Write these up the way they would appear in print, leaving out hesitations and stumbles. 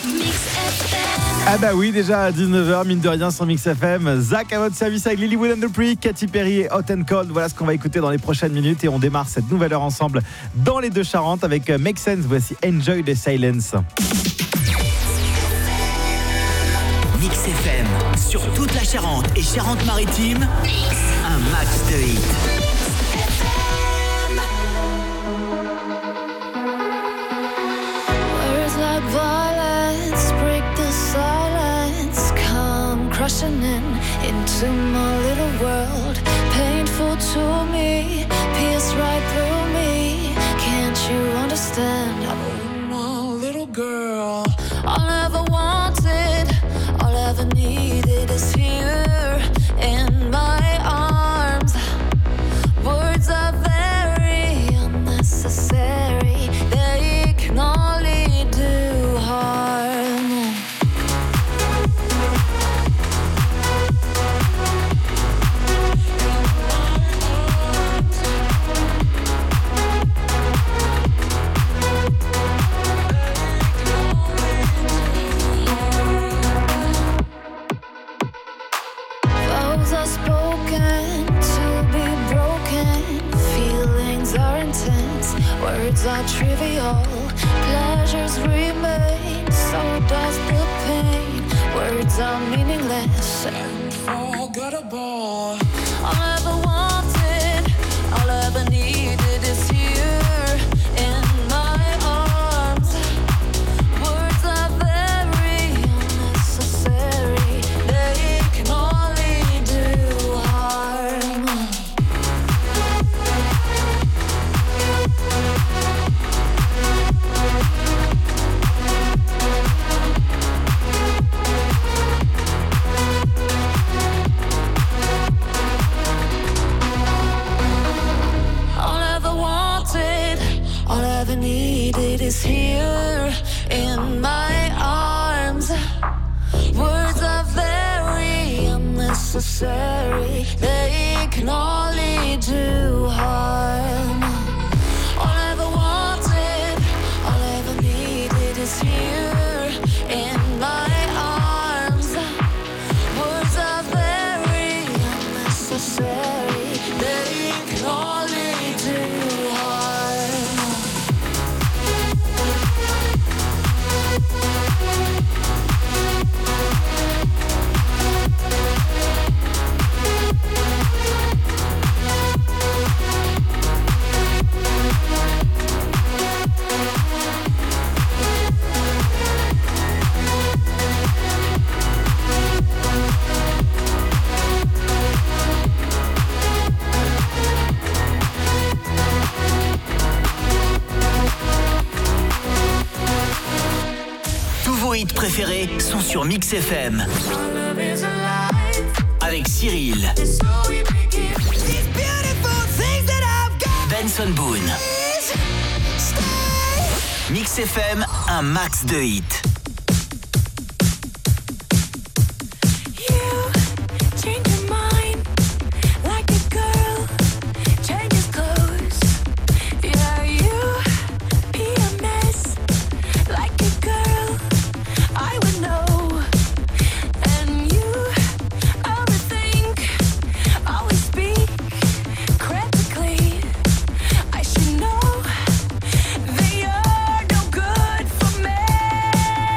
Ah bah oui, déjà à 19h, mine de rien, sur Mix FM. Zach à votre service avec Lilywood and the Priest, Katy Perry et Hot and Cold. Voilà ce qu'on va écouter dans les prochaines minutes et on démarre cette nouvelle heure ensemble dans les deux Charentes avec Make Sense. Voici Enjoy the Silence. Mix FM, sur toute la Charente et Charente-Maritime, un max de hits. Crushing into my little world, painful to me, pierce right through me. Can't you understand? I'm a little girl. All I ever wanted, all I ever needed is here in my arms. Words are very unnecessary, they can only do harm. Words are trivial, pleasures remain, so does the pain. Words are meaningless and forgettable. All I ever wanted, all I ever needed is here in my arms. Words are very unnecessary, they can only do harm. Needed is here in my arms. Words are very unnecessary, they can only do harm. All I ever wanted, all I ever needed is here in my arms. Words are very unnecessary, they can only do harm. Vos hits préférés sont sur Mix FM. Avec Cyril, Benson Boone. Mix FM, un max de hits. They are no good for me.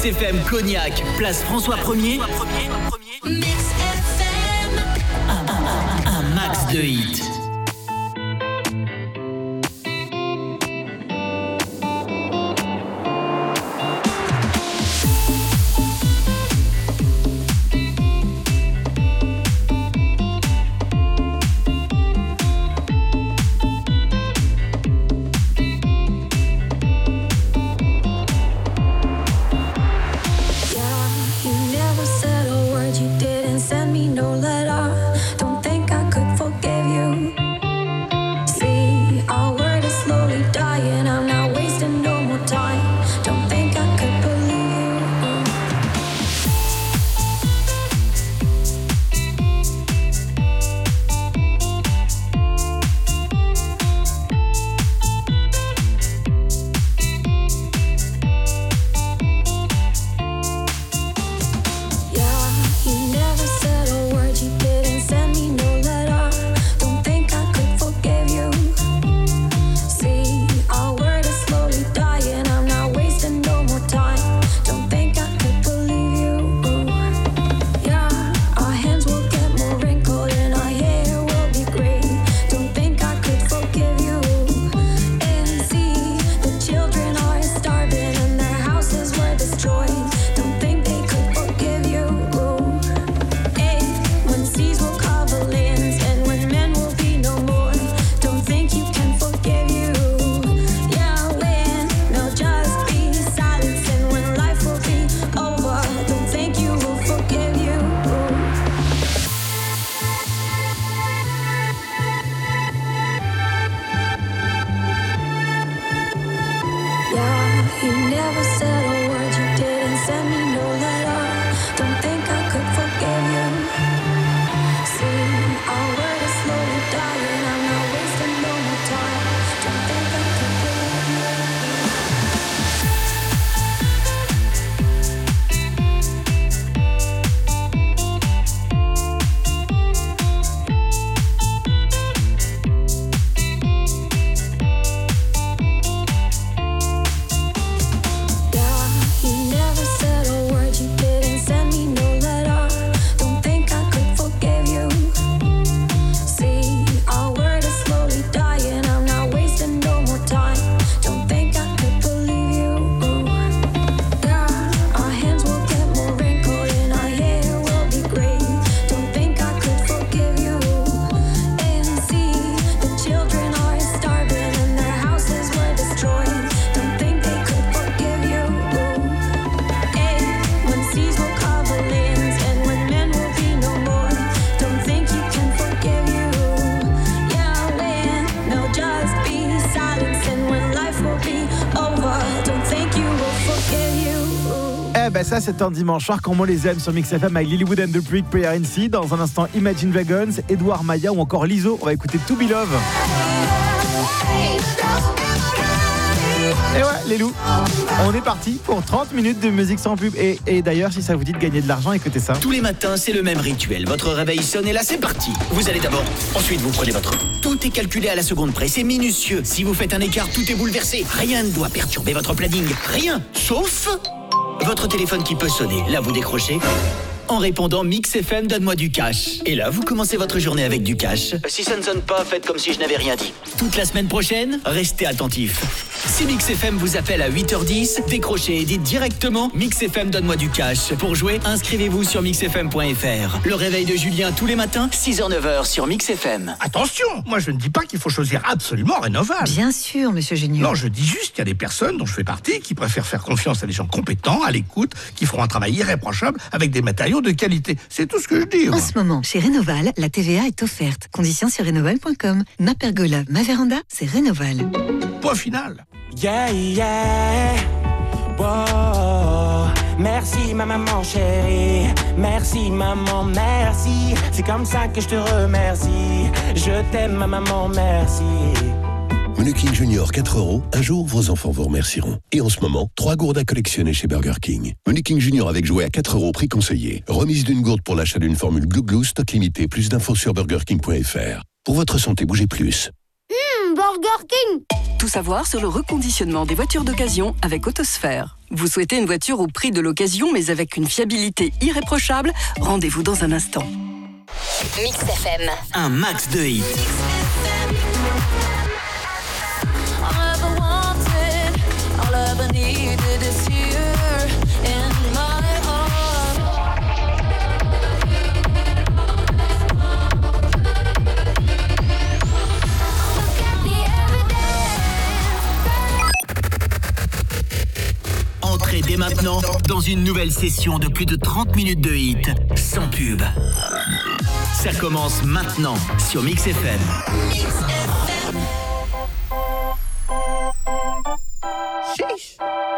Mix FM Cognac, place François 1er. Mix FM. Un max de hits. Ça c'est un dimanche soir comme on les aime sur Mix FM avec Lilywood and the Prick, Prayer in Sea. Dans un instant Imagine Dragons, Edouard Maya ou encore Lizzo. On va écouter To Be Love. Et ouais les loups, on est parti pour 30 minutes de musique sans pub. Et d'ailleurs si ça vous dit de gagner de l'argent, écoutez ça. Tous les matins c'est le même rituel. Votre réveil sonne et là c'est parti. Vous allez d'abord, ensuite vous prenez votre... Tout est calculé à la seconde près, c'est minutieux. Si vous faites un écart, tout est bouleversé. Rien ne doit perturber votre planning. Rien, sauf... votre téléphone qui peut sonner, là vous décrochez en répondant Mix FM donne-moi du cash. Et là vous commencez votre journée avec du cash. Si ça ne sonne pas, faites comme si je n'avais rien dit. Toute la semaine prochaine, restez attentifs. Si Mix FM vous appelle à 8h10, décrochez et dites directement Mix FM donne-moi du cash. Pour jouer, inscrivez-vous sur mixfm.fr. Le réveil de Julien tous les matins, 6h-9h sur Mix FM. Attention, moi je ne dis pas qu'il faut choisir absolument Rénoval. Bien sûr, monsieur Géniaux. Non, je dis juste qu'il y a des personnes dont je fais partie qui préfèrent faire confiance à des gens compétents, à l'écoute, qui feront un travail irréprochable avec des matériaux de qualité. C'est tout ce que je dis. En ce moment, chez Rénoval, la TVA est offerte. Conditions sur rénoval.com. Ma pergola, ma véranda, c'est Rénoval. Point final. Yeah, yeah. Wow. Merci ma maman chérie. Merci maman, merci. C'est comme ça que je te remercie. Je t'aime ma maman, merci. Menu King Junior 4 €, un jour vos enfants vous remercieront. Et en ce moment, 3 gourdes à collectionner chez Burger King. Menu King Junior avec jouet à 4 € prix conseillé. Remise d'une gourde pour l'achat d'une formule Glou Glou, stock limité, plus d'infos sur burgerking.fr. Pour votre santé, bougez plus. Burger King. Tout savoir sur le reconditionnement des voitures d'occasion avec Autosphère. Vous souhaitez une voiture au prix de l'occasion, mais avec une fiabilité irréprochable? Rendez-vous dans un instant. Mix FM. Un max de hits. All I ever wanted, all I ever needed is here in my heart. Look at the evidence. Entrez dès maintenant dans une nouvelle session de plus de 30 minutes de hits sans pub. Ça commence maintenant sur Mix FM. Mix FM. Sheesh.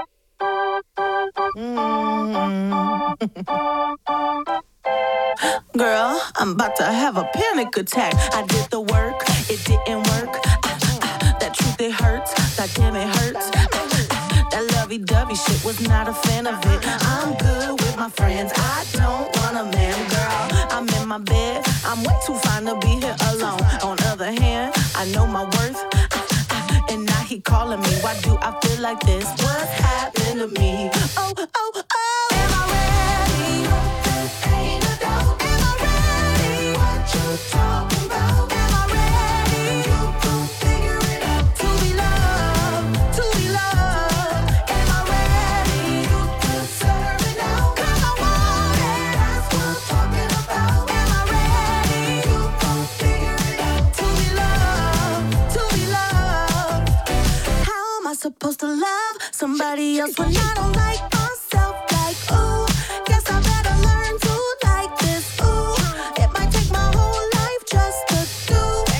Girl, I'm about to have a panic attack. I did the work, it didn't work. That truth, it hurts. That damn, it hurts. That lovey-dovey shit, was not a fan of it. I'm good with my friends. I don't want a man, girl. I'm in my bed. I'm way too fine to be here alone. On the other hand, I know my worth. And now he calling me. Why do I feel like this? What's happened to me? Oh, oh, oh. Am I ready? Ain't no doubt. Am I ready? What you talking about? Am I ready? You gon' figure it out. To be loved, to be loved. Am I ready? You deserve it now. 'Cause I want it. That's what I'm talking about. Am I ready? You gon' figure it out. To be loved, to be loved. How am I supposed to love somebody else when I don't like myself? Like, ooh, guess I better learn to like this. Ooh, it might take my whole life just to do.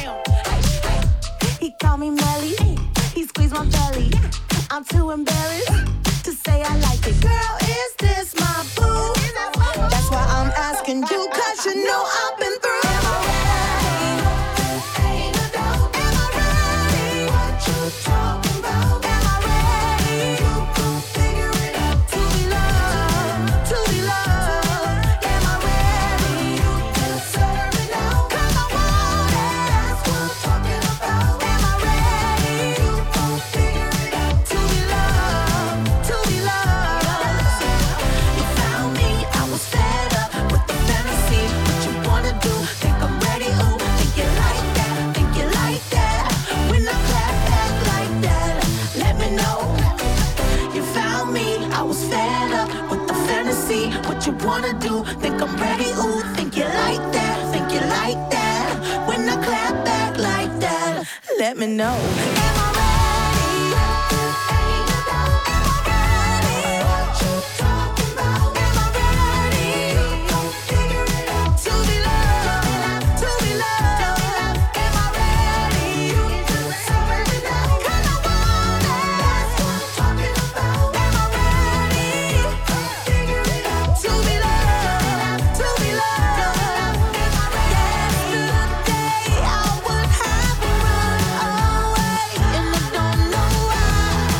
He called me Melly, he squeezed my belly. I'm too embarrassed to say I like it. Girl, is this my boo? That's why I'm asking you, 'cause you know I've been through. Am I ready? Ain't no doubt. Am I ready? What you talking about? Am I ready? You gon' figure it out. To be loved, to be loved. Am I ready? You deserve it now. 'Cause I want it. That's what I'm talking about. Am I ready? You gon' figure it out. To be loved, to be loved. You found me, I was fed up with the fantasy. What you wanna do? Think I'm ready? Ooh, think you like that? Think you like that? When I clap back like that, let me know. You found me, I was fed up with the fantasy. What you wanna do? Think I'm ready? Ooh, think you like that? Think you like that? When I clap back like that, let me know. Am I ready? Ain't no doubt. Am I ready? What you talking about? Am I ready? You gon' figure it out. To be loved, to be loved. Am I ready? You deserve it now. 'Cause I want it. That's what I'm talking about. Am I ready? Figure it out. To be loved, to be loved. Yesterday I would have run away, and I don't know why.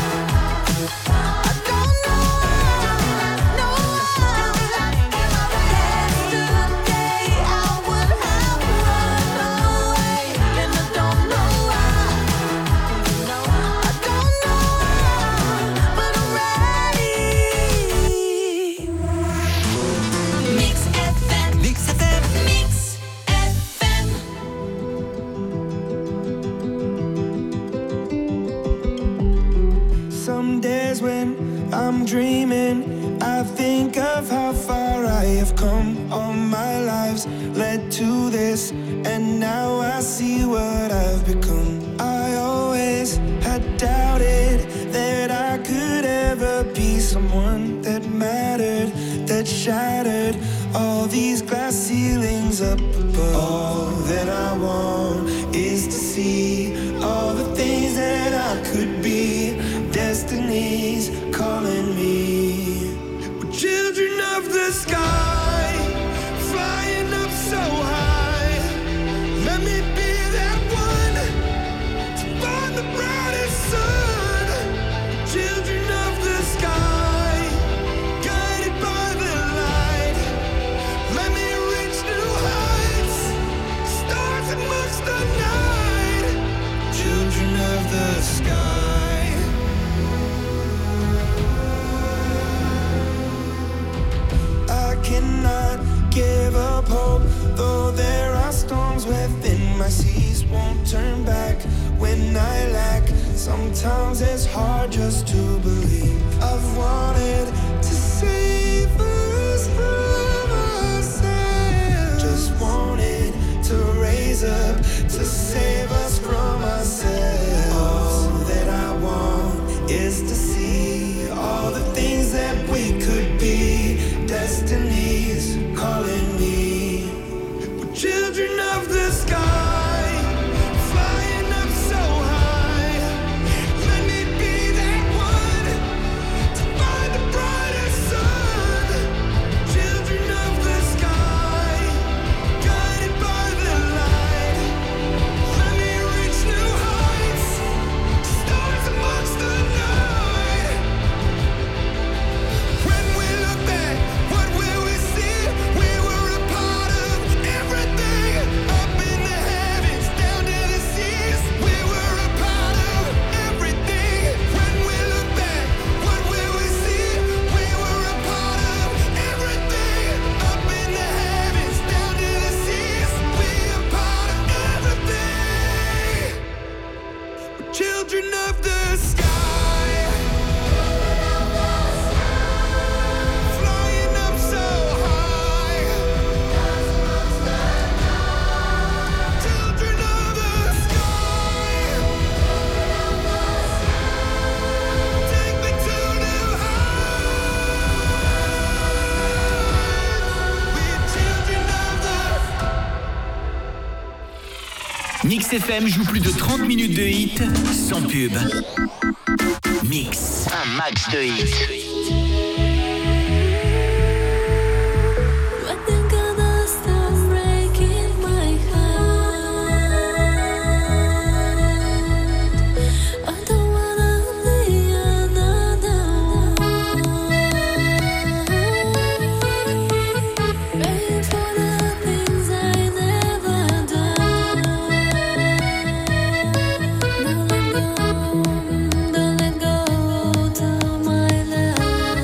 I don't know why. No why. Yesterday I would have run away, and I don't know why. I don't know why, but I'm ready. Mix FM. Mix FM. Mix FM. Some days when I'm dreaming, I think of how far I have come. All my lives led to this, and now I see what I've become. I always had doubted that I could ever be someone that mattered, that shattered all these glass ceilings up above. All that I want is to see all the things that I could be. Destiny's calling me. We're children of the sky, flying up so high. Let me be that one to find the brightest sun. Children of the sky, guided by the light. Let me reach new heights, stars amongst the night. Children of the sky. won't turn back when I lack. Sometimes it's hard just to believe. I've wanted to save us from ourselves. Just wanted to raise up to save us from ourselves. All that I want is to see all the things that we could be. Destiny's calling me. We're children of the sky, flying up so high. Let me be that one to find the brighter sun. Children of the sky, guided by the light. Let me reach new heights, stars amongst the night. When we look back, what will we see? We were a part of everything, up in the heavens, down to the seas. We were a part of everything. When we look back, what will we see? We were a part of everything, up in the heavens, down to the seas. We are part of everything. We're children of the sky, flying up so high. Children of the sky, take me to new heights. We're children of the Mix FM joue plus de 30 minutes de hits sans pub. Mix, un max de hits. When they gonna stop breaking my heart? I don't wanna be another one. Praying for the things I never done. Don't let go to my love.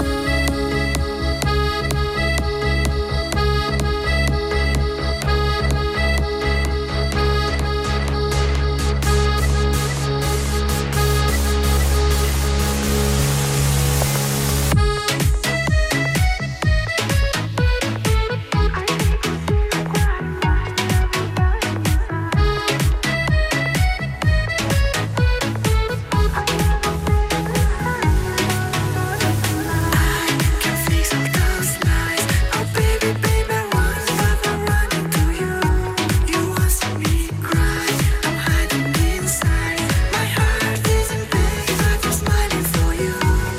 Can fix all those lies. Oh baby, baby, one by one running to you. You want to see me cry? I'm hiding inside. My heart is in pain, but I'm smiling for you.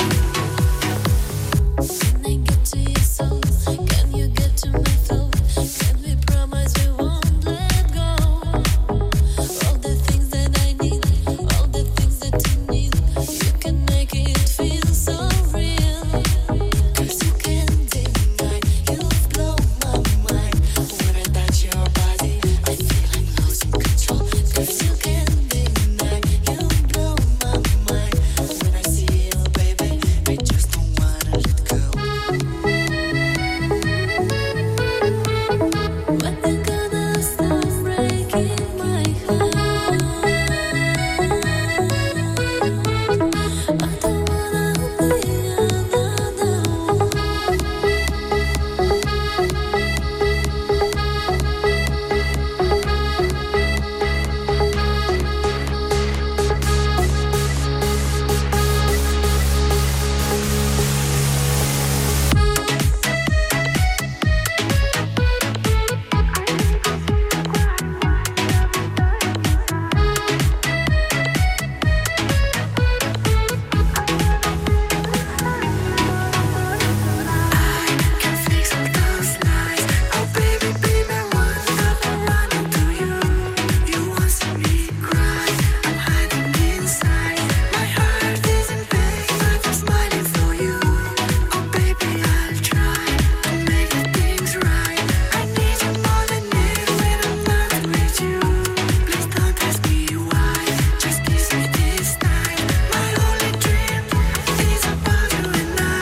Can I get to your soul? Can you get to my throat? Can we promise we won't let go? All the things that I need, all the things that you need, you can make it feel so real. 'Cause you can't deny, you blow my mind. When I touch your body, I feel I'm losing control. 'Cause you can't deny, you blow my mind. When I see you, baby, I just don't wanna let go. When they gonna stop breaking my heart? I don't wanna be another one. Can fix all those lies. Oh baby, baby, one by one running to you. You want to see me cry? I'm hiding inside. My heart is in pain, but I'm smiling for you. Oh baby, I'll try to make the things right. I need you more than ever when I'm not with you. Please don't ask me why. Just kiss me this time. My only dream is about you and I.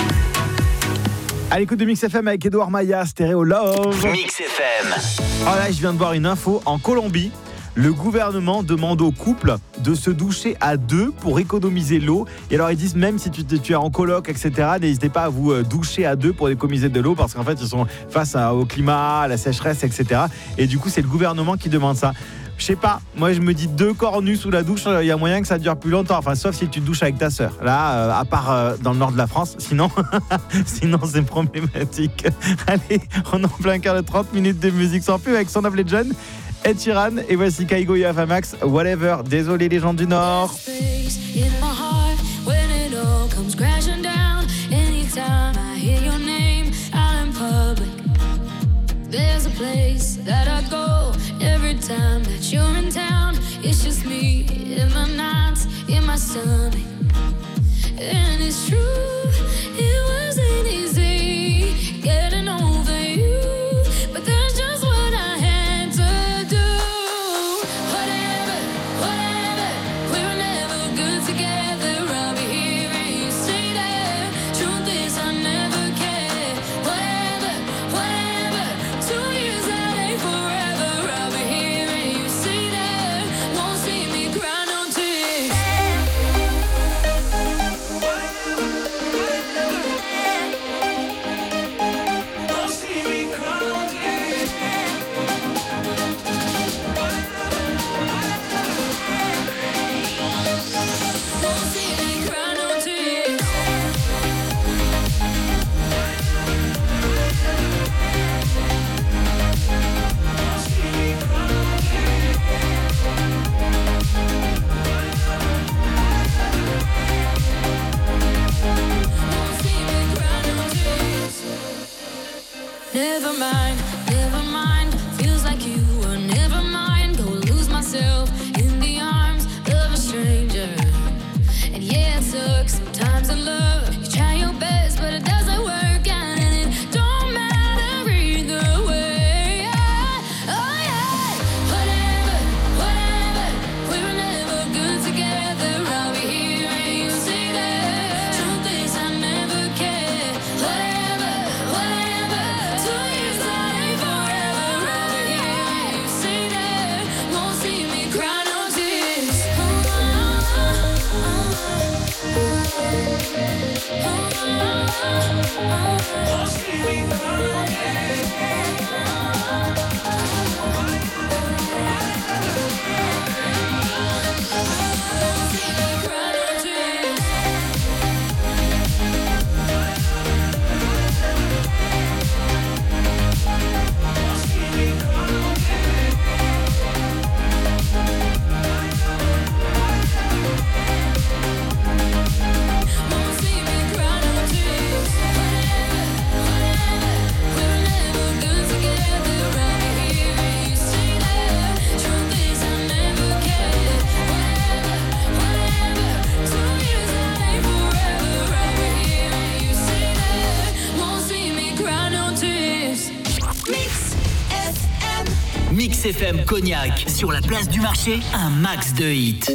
À l'écoute de Mix FM avec Edouard Maya, Stéréo Love. Mix FM. Oh là, je viens de voir une info en Colombie. Le gouvernement demande aux couples de se doucher à 2 pour économiser l'eau. Et alors ils disent même si tu es en coloc, etc., n'hésitez pas à vous doucher à 2 pour économiser de l'eau parce qu'en fait ils sont face au climat, à la sécheresse, etc. Et du coup c'est le gouvernement qui demande ça. Je sais pas, moi je me dis 2 corps nus sous la douche, il y a moyen que ça dure plus longtemps. Enfin, sauf si tu te douches avec ta sœur. Là, à part dans le nord de la France, sinon c'est problématique. Allez, on est en plein quart de 30 minutes de musique sans pub avec Son of Legend, Ed Sheeran et voici Kaigo et Afamax, Whatever. Désolé les gens du Nord. There's a place that I go every time that you're in town. It's just me in my nights, in my stomach. And it's true, it wasn't easy getting over you, but that's just what I had to do. Whatever, whatever, we were never good together. I'll be here and you stay there. Truth is I never cared. Whatever, whatever. 2 years that ain't forever. I'll be here and you stay there. Won't see me cry no tears. Won't see me cry no tears. Won't see me cry no tears. Never mind, never mind. Feels like you were never mine. Go lose myself in the arms of a stranger. And yeah, it sucks sometimes in love. You try your best, but it doesn't work out, and it don't matter either way. Oh yeah, whatever, whatever. We were never good together. I'll be here and you stay there. Truth is I never cared. Whatever, whatever. 2 years that ain't forever. I'll be here and you stay there. Won't see me cry no tears. Won't see me cry no tears. Won't see me cry no tears. Whatever, whatever. We were never good together. I'll be here and you stay there. Truth is I never cared. Whatever, whatever. 2 years that ain't forever. I'll be here and you stay there. Won't see me cry no tears. Mix FM. Mix FM Cognac, sur la place du marché, un max de hits.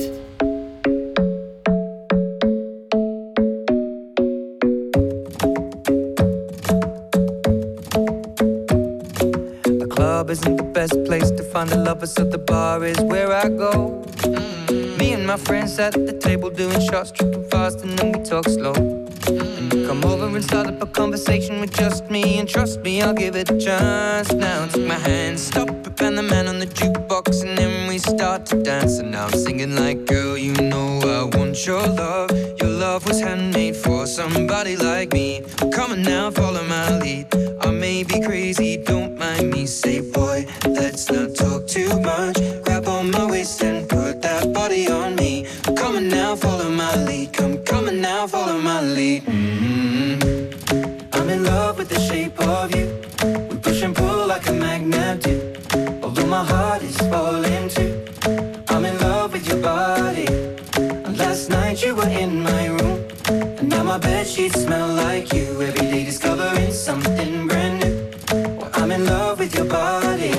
The club isn't the best place to find the lovers, so the bar is where I go. Me and my friends at the table doing shots, tripping fast, and then we talk slow. And you come over and start up a conversation with just me, and trust me, I'll give it a chance. Now take my hand, stop it, and the man on the jukebox, and then we start to dance. And now I'm singing like, girl, you know I want your love. Your love was handmade for somebody like me. Come on now, follow my lead. I may be crazy, don't mind me. Say, boy, let's not talk too much. Grab on my waist and put that body on me. Come on now, follow my lead. Come on now, follow my lead. I'm in love with the shape of you. We push and pull like a magnet do. Although my heart is falling too. I'm in love with your body. And last night you were in my room, and now my bedsheets smell like you. Every day discovering something brand new. Well, I'm in love with your body.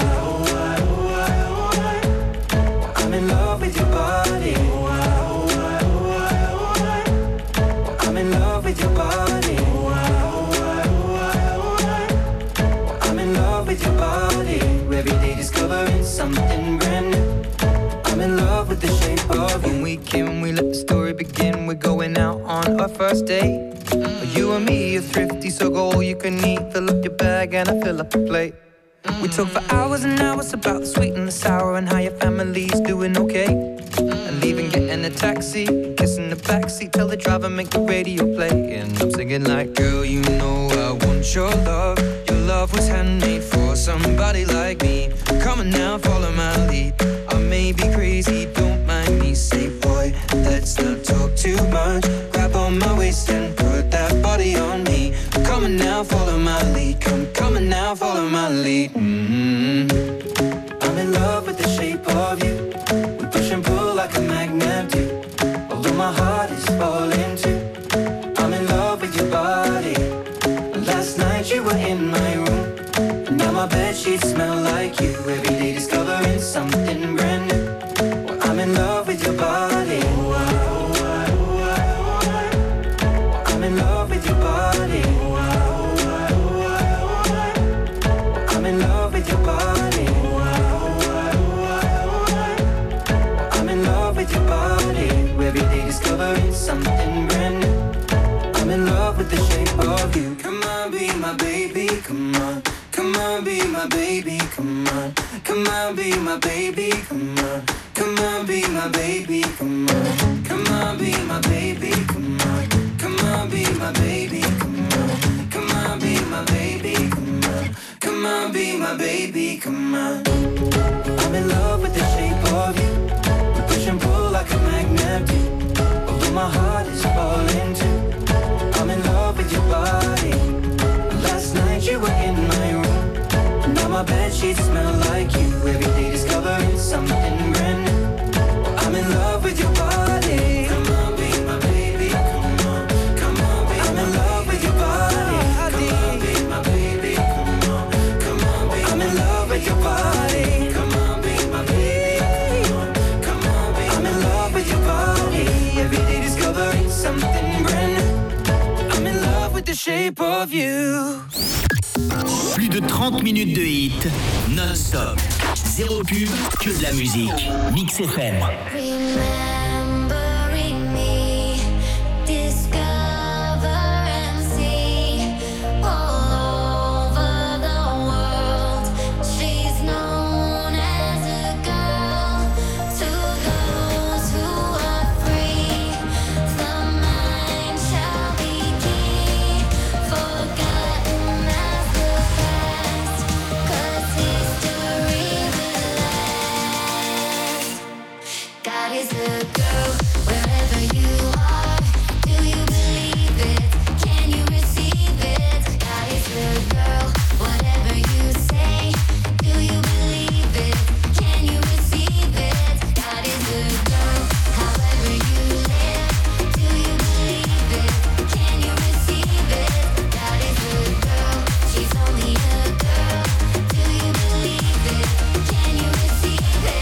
I'm in love with your body. I'm in love with your body. I'm in love with your body. Every day discovering something brand new. first date. You and me are thrifty, so go all you can eat. Fill up your bag and I fill up the plate. We talk for hours and hours about the sweet and the sour and how your family's doing okay. And leaving, getting a taxi, kissing the backseat, tell the driver make the radio play. And I'm singing like, girl, you know I want your love. Your love was handmade for somebody like me. Come on now, follow my lead. I may be crazy, don't mind me. Say, boy, let's not talk too much. Grab on my waist and put that body on me. Come on now, follow my lead. Come on now, follow my lead. I'm in love with the shape of you. We push and pull like a magnet do. Although my heart is falling too. I'm in love with your body. Last night you were in my room. And now my bedsheets smell like you. Every day discovering something brand new. Well, I'm in love with your body. I'm in love with your body. I'm in love with your body. I'm in love with your body. Every day discovering something brand new. I'm in love with the shape of you. Come on, be my baby, come on. Come on, be my baby, come on. Come on, be my baby, come on. Come on, be my baby, come on. Come on, be my baby, come on. Come on, be my baby, come on. Come on, be my baby, come on. Come on, be my baby, come on. I'm in love with the shape of you. We push and pull like a magnet do. Although my heart is falling too. I'm in love with your body. Last night you were in my room. Now my bedsheets smell like you. Every day discovering something brand new. I'm in love with your body. Come on, be my baby. Come on, come on, be I'm in love with your body. Come on, be my baby. Come on, come on, be I'm in love with your body. Come on, be my baby. Come on, be I'm in love with your body. Every day discovering something brand new. I'm in love with the shape of you. Plus de 30 minutes de hit, non-stop. Zéro pub, que de la musique. Mix FM. Remembering me, discover and see all over the world. She's known as a girl to those who are free. The mind shall be key, forgotten as the past, 'cause history will last. God is a girl, wherever you are. Do you believe it? Can you receive it? God is a girl, whatever you say. Do you believe it? Can you receive it? God is a girl, however you live. Do you believe it? Can you receive it? God is a girl, she's only a girl. Do you believe it? Can you receive it?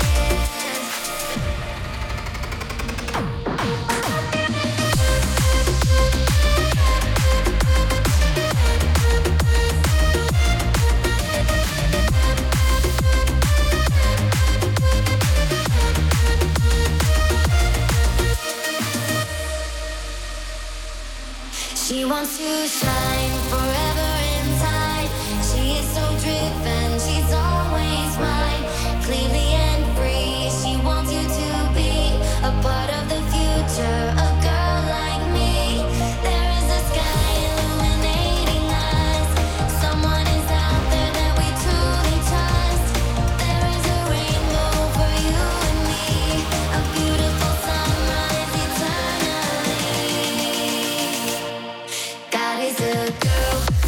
She wants to shine forever inside. She is so driven, she's always mine. Clearly and free, she wants you to be a part of the future, a girl like me. There is a sky illuminating us. Someone is out there that we truly trust. There is a rainbow for you and me, a beautiful sunrise eternally. God is a girl,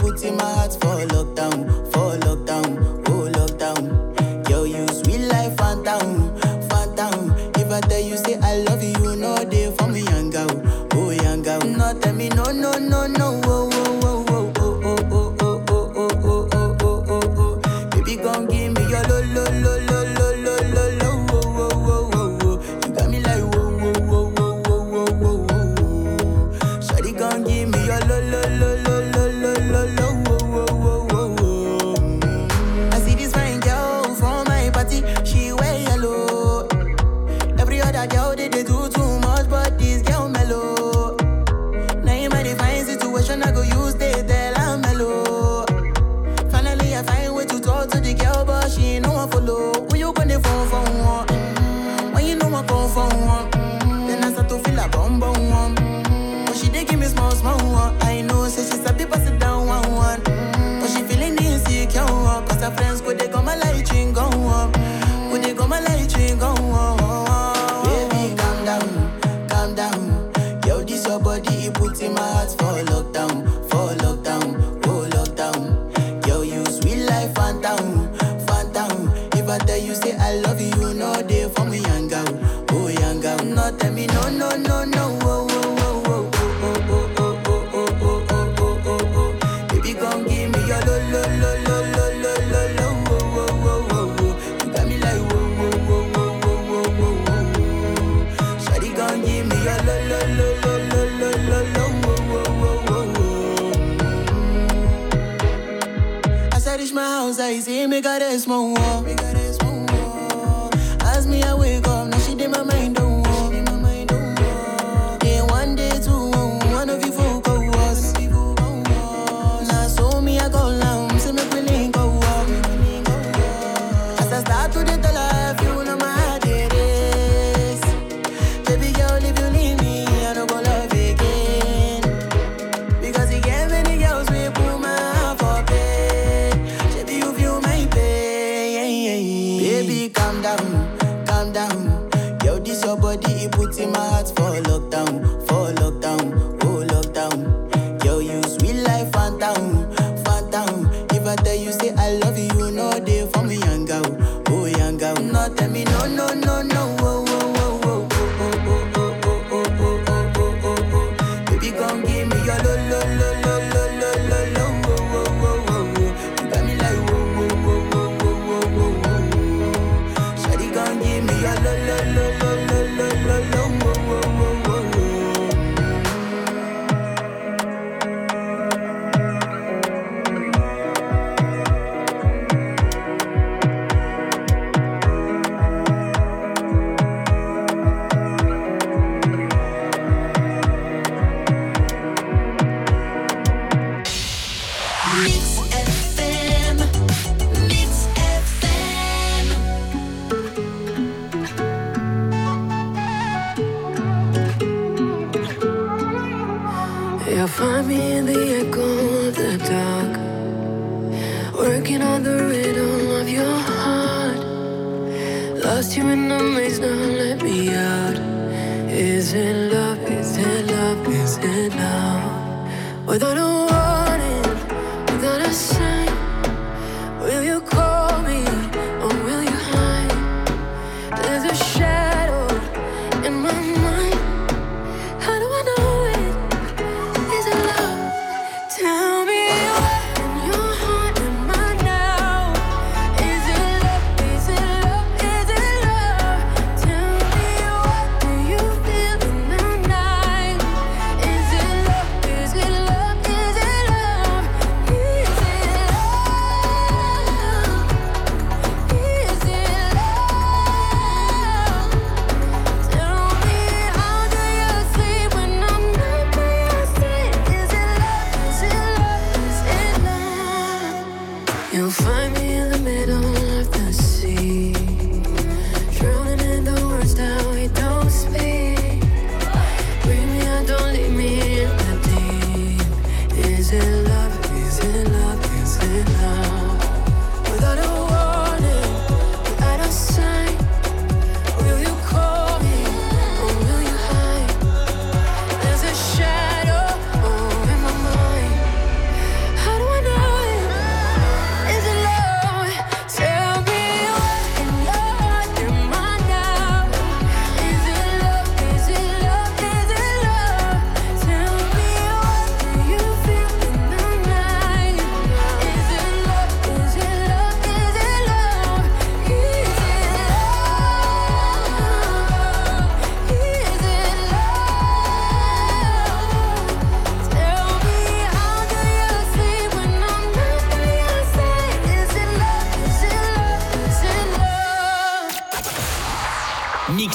put in my heart for lockdown, oh lockdown. Yo, you sweet life, phantom, phantom. If I tell you say I love you, you know they for me young girl, oh young girl. No tell me no, no, no, no, oh, oh, oh, oh, oh, oh, oh, oh, oh, oh, oh, oh, oh, oh. Baby, gon' give me your lo, lo, lo, lo, lo, lo, lo, lo, oh, oh, oh, oh, oh. You got me like whoa, whoa, whoa, whoa, whoa, whoa, whoa, whoa. Shawty gon' give me your lo, lo, lo, lo, lo, lo, lo, lo, oh, oh, oh, oh, oh. I see this fine girl from my party, she wear yellow. Every other girl they do too much, but this girl mellow. Now in my divine situation, I go use they tell I'm mellow. Finally I find way to talk to the girl, but she ain't no one follow. Who you gonna phone for one? When you know I come for one, then I start to feel a bum bum one. But she dey give me small small one. I know say she sabi pass it down one one. But she feeling insecure one, cause her friends go they come a light ring go on. Go they come a light ring go on. Baby calm down, calm down. Yo, this your body, it puts in my heart for lockdown, oh lockdown. Yo, you sweet life, phantom, phantom. If I tell you say I love you, you know they for me young girl, oh young girl. No tell me no, no, no, no, oh, oh, oh, oh, oh, oh, oh, oh, oh, oh, oh, oh, oh. Baby, gon' give me your lo, lo, lo, lo, lo, lo, lo, lo, oh, oh, oh, oh, oh. You got me like whoa, whoa, whoa, whoa, whoa, whoa, whoa, whoa. Shawty gon' give me your lo, lo, lo, lo, lo, lo, lo, lo, oh, oh, oh, oh, oh. As I reach my house, I see me got a small wall. As me I wake up, now she did my mind don't walk. Day one, day two, one of you folk go was. Now so me I go down, say me we link go walk. As I start to the life, you know my heart it is. Baby girl, if you leave me, I don't go love again. Because you get many girls we put my heart for pain. Baby, you feel my pain. Baby, calm down, calm down. Yo, this your body, it puts in my heart for lockdown, oh lockdown. Yo, you sweet life, phantom, phantom. If I tell you say I love you, you know they for me young girl, oh young girl. No tell me no, no, no, no, oh, oh, oh, oh, oh, oh, oh, oh, oh, oh, oh, oh, oh. Baby, gon' give me your lo, lo, lo, lo, lo, lo, lo, lo, oh, oh, oh, oh. You got me like whoa, whoa, whoa, whoa, whoa, whoa, whoa. Shawty gon' give me your lo, lo, lo, lo, lo, lo, lo, lo, oh, oh, oh, oh, oh. Mix FM, Mix FM. You'll find me in the echo of the dark, working on the rhythm of your heart. Lost you in the maze, now let me out. Is it love? Is it love? Is it love? Without a warning, without a sign, will you call me or will you hide? There's a shadow in my mind. How do I know it? Is it love? Tell me what in your heart am I now? Is it love? Is it love? Is it love? Tell me what do you feel in the night? Is it love? Is it love? Is it love? Is it love?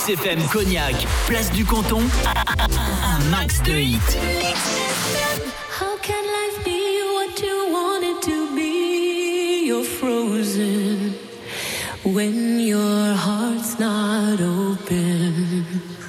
Mix FM Cognac, place du Canton, un max de hits. How can life be what you want it to be? You're frozen when your heart's not open.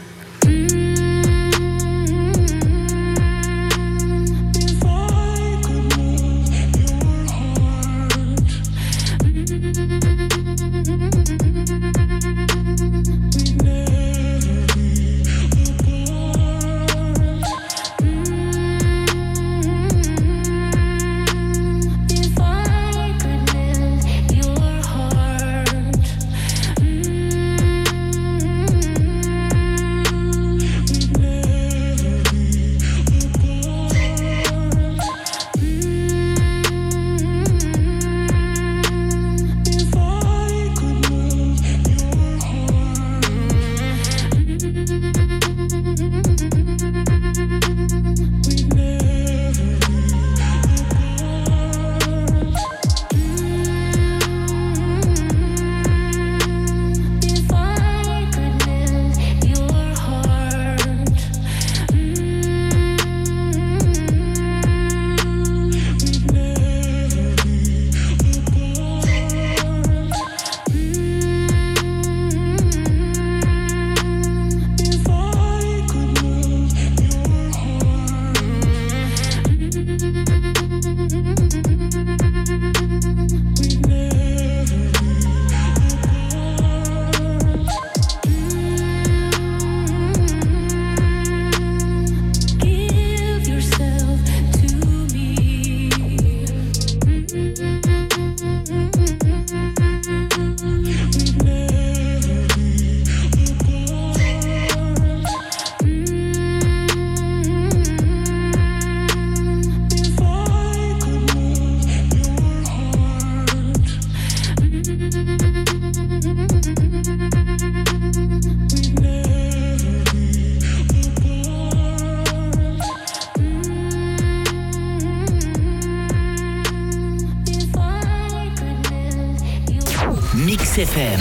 Mix FM,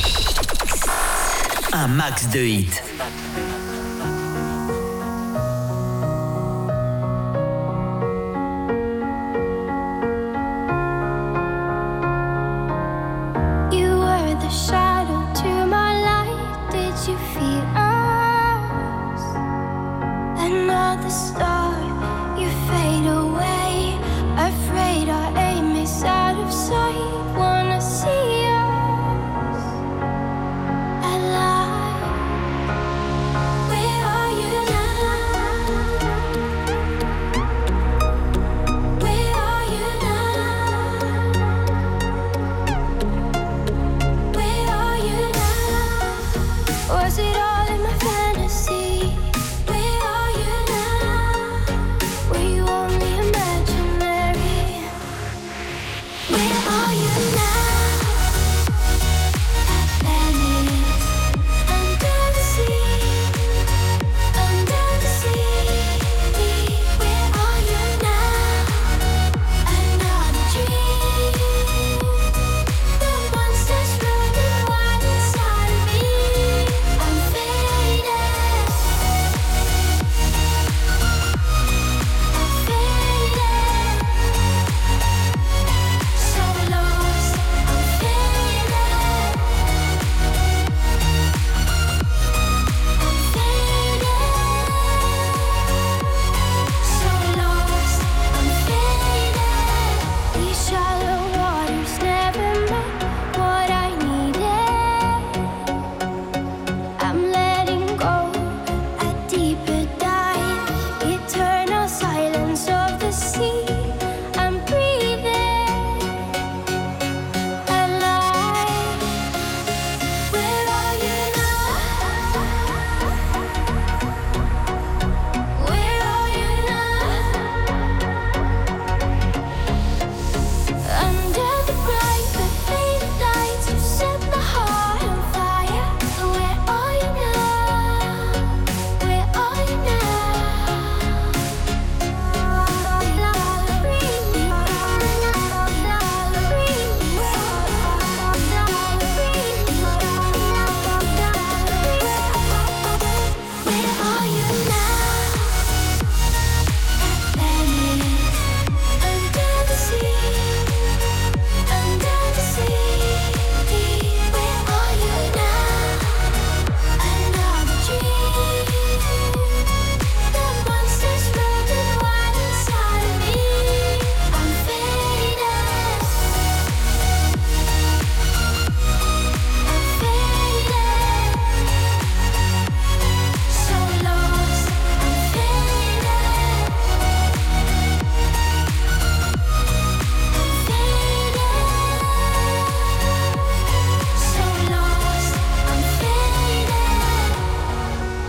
un max de hits. You were the shadow to my light. Did you feel us? Another star, you fade away. Afraid our aim is out of sight. Wanna see us alive.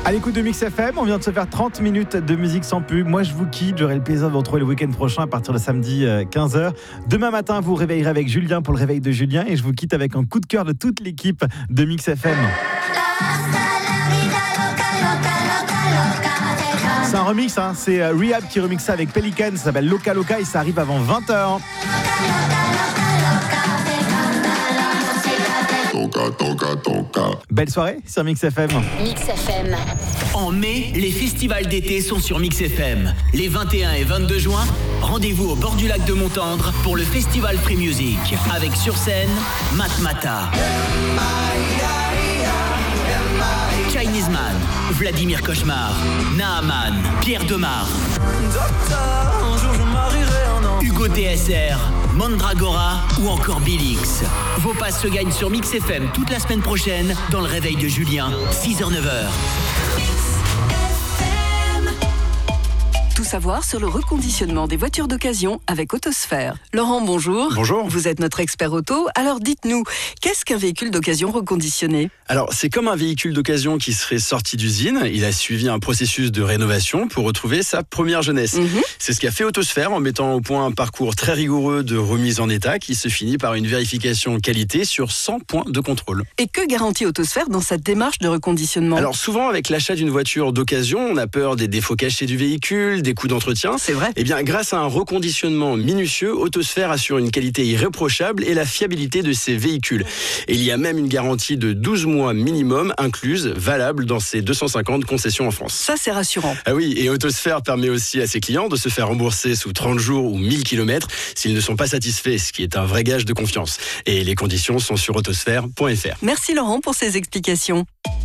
À l'écoute de Mix FM, on vient de se faire 30 minutes de musique sans pub. Moi, je vous quitte. J'aurai le plaisir de vous retrouver le week-end prochain à partir de samedi 15h. Demain matin, vous réveillerez avec Julien pour le réveil de Julien. Et je vous quitte avec un coup de cœur de toute l'équipe de Mix FM. C'est un remix, hein. C'est Rehab qui remixe ça avec Pelican. Ça s'appelle Loca Loca et ça arrive avant 20h. Belle soirée sur Mix FM. Mix FM. En mai, les festivals d'été sont sur Mix FM. Les 21 et 22 juin, rendez-vous au bord du lac de Montendre pour le festival Free Music. Avec sur scène, Matmata, Chinese Man, Vladimir Cauchemar, Naaman, Pierre Demar, Hugo TSR, Mandragora ou encore Billix. Vos passes se gagnent sur Mix FM toute la semaine prochaine dans le réveil de Julien, 6h-9h. Tout savoir sur le reconditionnement des voitures d'occasion avec Autosphère. Laurent, bonjour. Bonjour. Vous êtes notre expert auto. Alors dites-nous, qu'est-ce qu'un véhicule d'occasion reconditionné ? Alors, c'est comme un véhicule d'occasion qui serait sorti d'usine. Il a suivi un processus de rénovation pour retrouver sa première jeunesse. C'est ce qu'a fait Autosphère en mettant au point un parcours très rigoureux de remise en état qui se finit par une vérification qualité sur 100 points de contrôle. Et que garantit Autosphère dans sa démarche de reconditionnement ? Alors, souvent, avec l'achat d'une voiture d'occasion, on a peur des défauts cachés du véhicule, des coûts d'entretien. C'est vrai. Eh bien, grâce à un reconditionnement minutieux, Autosphère assure une qualité irréprochable et la fiabilité de ses véhicules. Et il y a même une garantie de 12 mois minimum incluse, valable dans ses 250 concessions en France. Ça, c'est rassurant. Ah oui, et Autosphère permet aussi à ses clients de se faire rembourser sous 30 jours ou 1000 km s'ils ne sont pas satisfaits, ce qui est un vrai gage de confiance. Et les conditions sont sur autosphère.fr. Merci Laurent pour ces explications.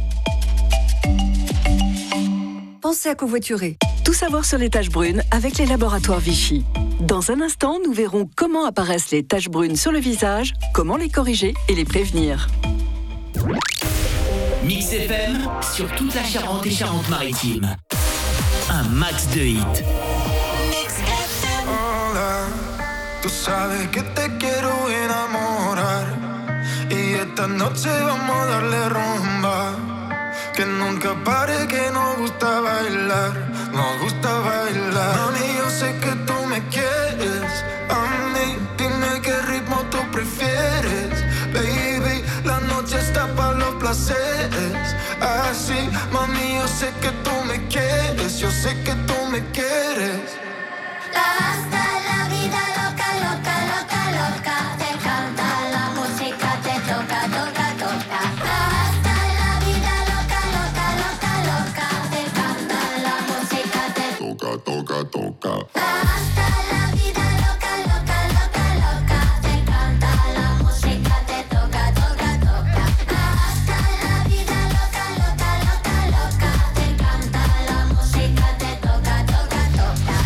Pensez à covoiturer. Tout savoir sur les taches brunes avec les laboratoires Vichy. Dans un instant, nous verrons comment apparaissent les taches brunes sur le visage, comment les corriger et les prévenir. Mix FM sur toute la Charente et Charente-Maritime. Un max de hits. Hola, tú sabes que te quiero enamorar y esta noche vamos a darle rumba. Que nunca pare, que nos gusta bailar, nos gusta bailar. Mami, yo sé que tú me quieres, a mí, dime qué ritmo tú prefieres. Baby, la noche está para los placeres. Así, mami, yo sé que tú me quieres, yo sé que tú me quieres. Hasta la vida loca, loca, loca, loca. Te canta la música, te toca, toca, toca. Hasta la vida loca, loca, loca, loca. Te canta la música, te toca, toca, toca. Hasta la vida loca, loca, loca, loca. Te canta la música, te toca, toca, toca. Hasta la vida loca, loca, loca, loca. Te canta la música, te toca, toca, toca.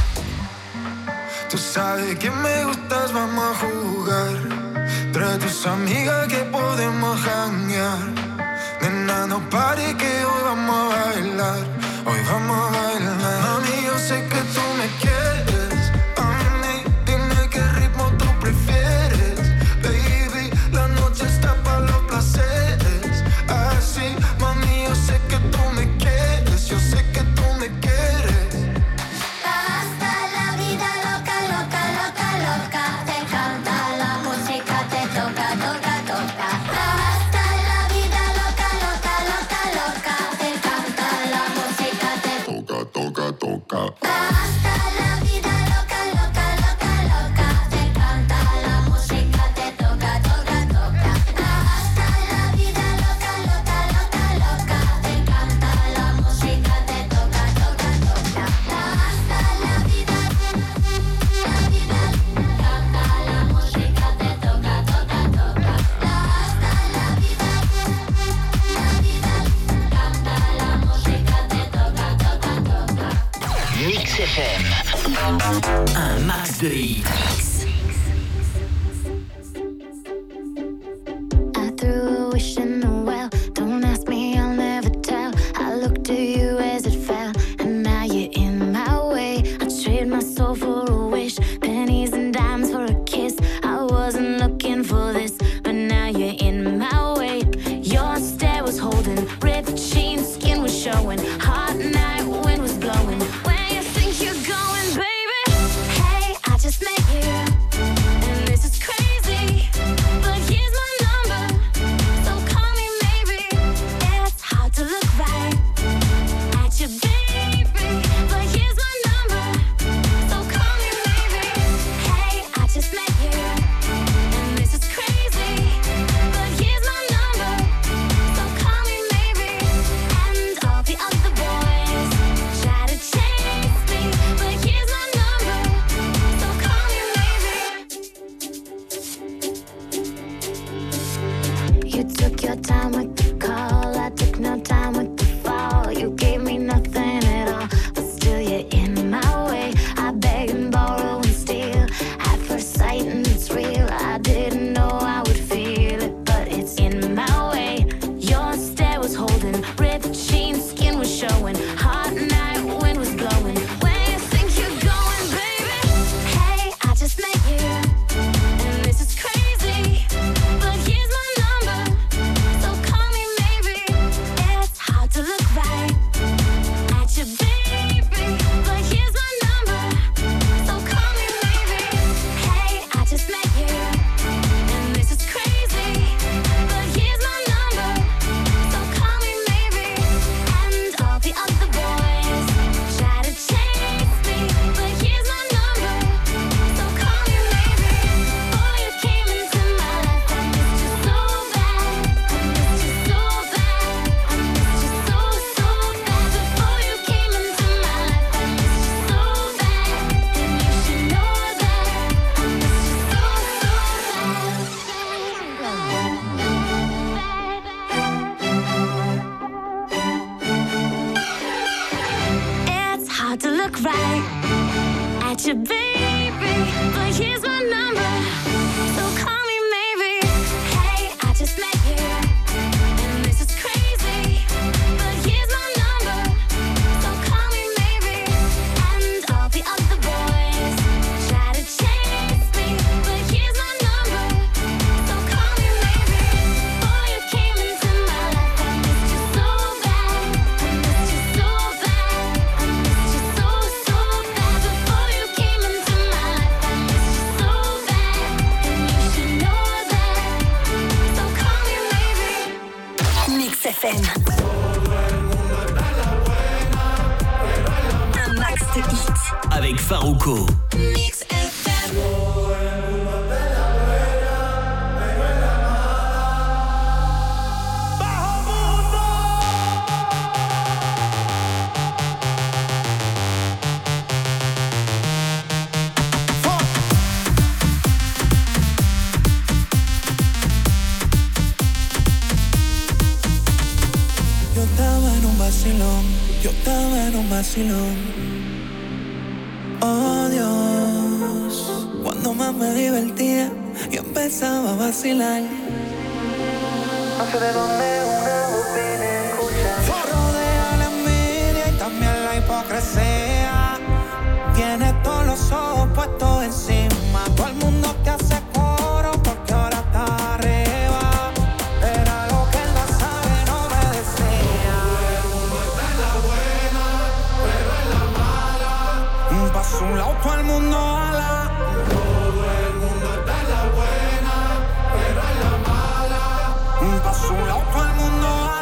Tú sabes que me gustas, vamos a jugar. Trae tus amigas que podemos janguear. Nena, no pare que hoy vamos a bailar. Hoy vamos a bailar. Mami, yo sé que tú me quieres. A mí, dime qué ritmo tú prefieres. Baby, la noche está para los placeres. Así, mami, yo sé que tú me quieres. Yo sé que tú me quieres. Hasta la vida loca, loca, loca, loca. Te canta la música, te toca, toca, toca. Hasta la vida loca, loca, loca, loca. Te canta la música, te toca, toca, toca. Hasta la vida loca, loca, loca, loca. Te canta la música, te toca, toca, toca. Hasta la vida loca, loca, loca, loca. Te canta la música, te toca, toca, toca. Hasta la vida, canta la música, te toca, toca, toca. Hasta la vida, canta la música, te toca, toca, toca. Mix FM. Un max de hits. I threw a wish in the well. Don't ask me, I'll never tell. I looked at you as it fell, and now you're in my way. I trade my soul for a wish, pennies and dimes for a kiss. I wasn't looking for this, but now you're in my way. Your stare was holding, ripped jeans, skin was showing. Heart get you, baby. But here's my number, so call me maybe. Hey, I just met you, and this is crazy. But here's my number, so call me maybe. And all the other boys try to chase me, but here's my number, so call me maybe. Before you came into my life, I missed you so bad. I missed you so bad. I missed you so, so bad. Before you came into my life, I missed you so bad. And you should know that, so call me maybe. Mix FM. Un max de hits. Avec Farouko. Mix FM. Yo estaba en un vacilón, yo estaba en un vacilón. Oh Dios, cuando más me divertía y empezaba a vacilar. No sé de dónde una voz viene escucha. Rodea la envidia y también la hipocresía. Tienes todos los ojos puestos encima. Todo el mundo te hace coro porque ahora estás arriba. Era lo que él no sabe, no me decía. El mundo está en la buena, pero en la mala. Pa' su lado todo el mundo ala. Todo el mundo está en la buena, pero en la mala. Pa' su lado todo el mundo ala.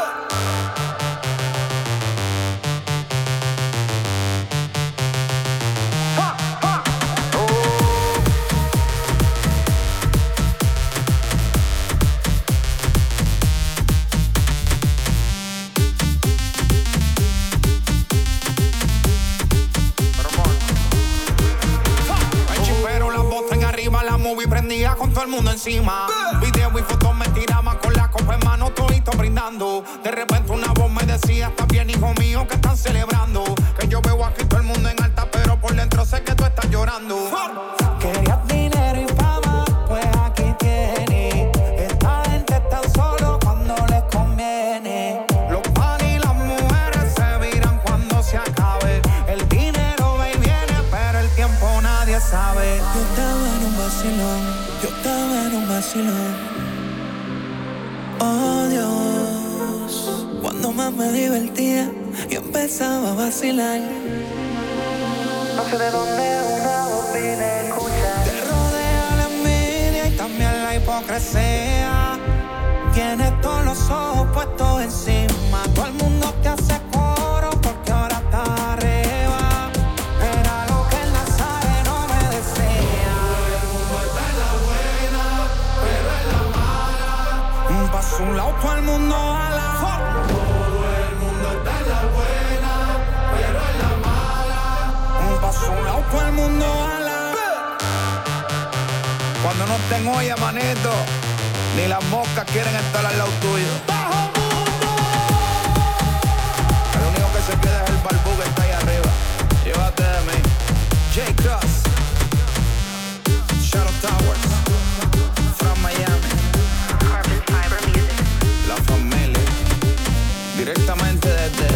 Prendía con todo el mundo encima. Video y fotos me tiraban con la copa en mano, todito brindando. De repente una voz me decía: está bien, hijo mío, que están celebrando. Que yo veo aquí todo el mundo en alta, pero por dentro sé que tú estás llorando. Querías dinero y fama, pues aquí tienes. Esta gente está solo cuando les conviene. Los pan y las mujeres se viran cuando se acabe. El dinero va y viene, pero el tiempo nadie sabe. Yo estaba en un vacilón, yo estaba en un vacilón. Oh Dios, cuando más me divertía y empezaba a vacilar. No sé de dónde una voz viene escucha. Te rodea la envidia y también la hipocresía. Tienes todos los ojos puestos encima. Todo el mundo te hace coro porque ahora estás arriba. Era lo que él no sabe, no me decía. El mundo está en la buena, pero en la mala. Pa' su lado todo el mundo ala. Todo el mundo está en la buena, pero en la mala. Pa' su lado todo el mundo ala. Cuando no tengo olla, manito, ni las moscas quieren estar al lado tuyo. ¡Bajo mundo! El único que se queda es el barbú que está ahí arriba. Llévate de mí. J-Cross, Shadow Towers, from Miami, Carbon Fiber Music, La Familia, directamente desde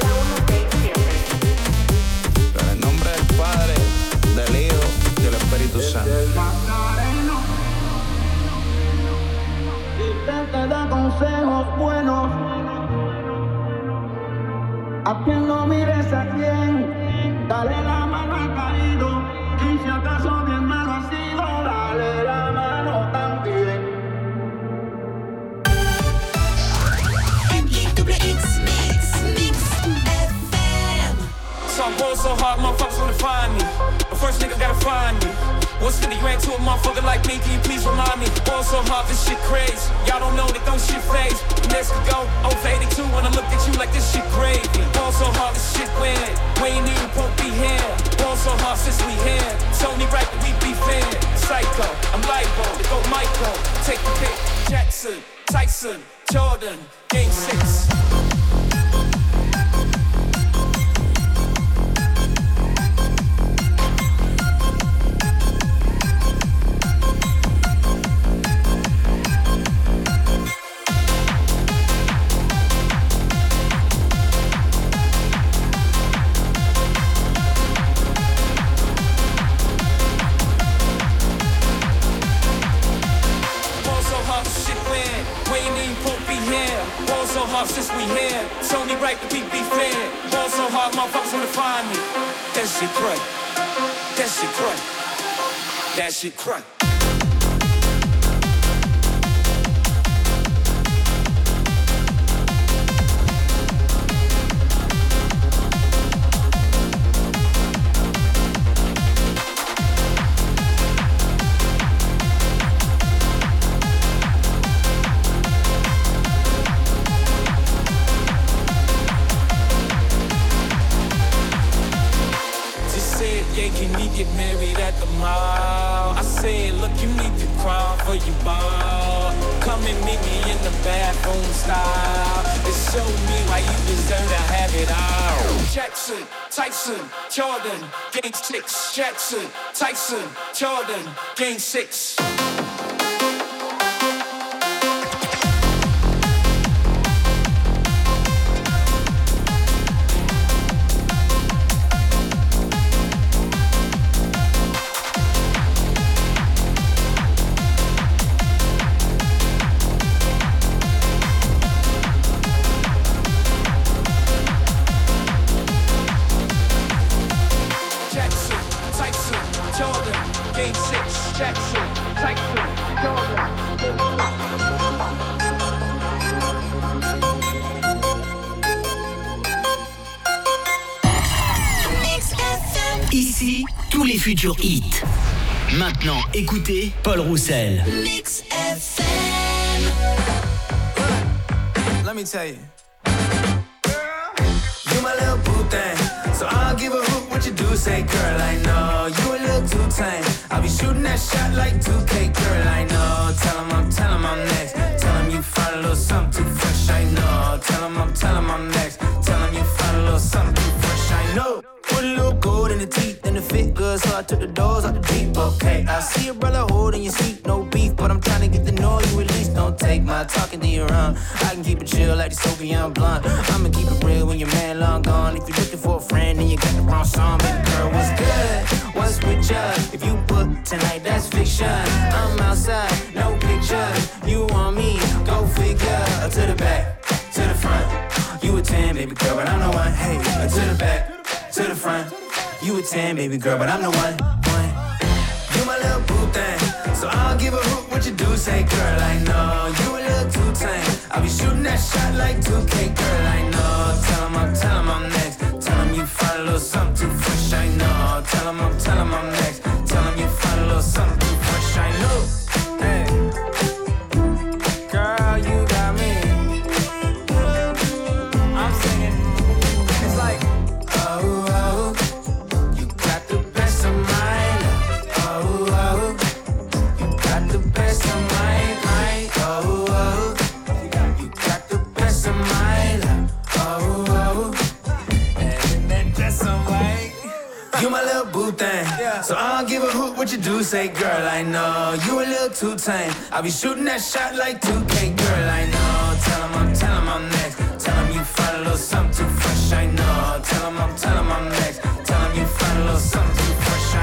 en el nombre del Padre, del Hijo y del Espíritu Santo. Te da consejos buenos. A quien no mires a quien, dale la mano al caído. Y si acaso bien malo ha sido, dale la mano también. MXX Mix FM. So I'm going so hard, motherfuckers wanna find me. But first nigga gotta find me. What's 50 grand to a motherfucker like me? Can you please remind me? Going so hard, this shit crazy. Y'all don't know that don't shit phase. Next could go over 82 when I look at you like this shit crazy. Going so hard, this shit weird. We ain't even supposed to be here. Going so hard since we here. It's only right that we be fair. Psycho, I'm libo, to go Michael. Take the pick. Jackson, Tyson, Jordan, Game 6. like the beat be fair. Ball so hard, motherfuckers wanna find me. That shit crack. That shit crack. That shit crack. Yeah, can we get married at the mall? I said, look, you need to crawl for your ball. Come and meet me in the bathroom style. And show me why you deserve to have it all. Jackson, Tyson, Jordan, game 6. Jackson, Tyson, Jordan, game 6. Ici, tous les futurs hits. Maintenant, écoutez Paul Roussel. Mix FM. Let me tell you. You my little boo thing, so I'll give a hoot what you do. Say, girl, I know you a little too tame. I'll be shooting that shot like 2K, girl, I know. Tell him I'm next. Tell him you find a little something too fresh, I know. Tell him I'm next. Tell him you find a little something too fresh, I know. Put a little gold in the teeth and the fit good, so I took the doors out the deep. Okay, I see a brother holding your seat, no beef, but I'm trying to get to know you at least. Don't take my talking to your own. I can keep it chill like the Soviet blunt. I'ma keep it real when your man long gone. If you're looking for a friend and you got the wrong song, baby girl, what's good? What's with ya? If you book tonight, that's fiction. I'm outside, no pictures. You want me? Go figure. To the back, to the front. You a 10, baby girl, but I'm the one. Hey, to the back. To the front, you a 10, baby girl, but I'm the one. You my little boo thing, so I'll give a hoot what you do. Say, girl, I know you a little too tame. I'll be shooting that shot like 2K, girl, I know. Tell him I'm next. Tell him you find a little something too fresh, I know. Tell him I'm next. Tell him you find a little something too fresh, I know. Hey, girl, you got me. I'm singing. It's like. Oh, you got the best of mine. Oh, you got the best of mine. Oh, you got the best of mine. Oh, and then just some white. You my little boo thing, so I'll give a hoot what you do. Say, girl, I know you a little too tame. I'll be shooting that shot like 2K, girl, I know. Tell him I'm next. Tell him you find a little something too fresh, I know. Tell him I'm next. Tell him you find a little something.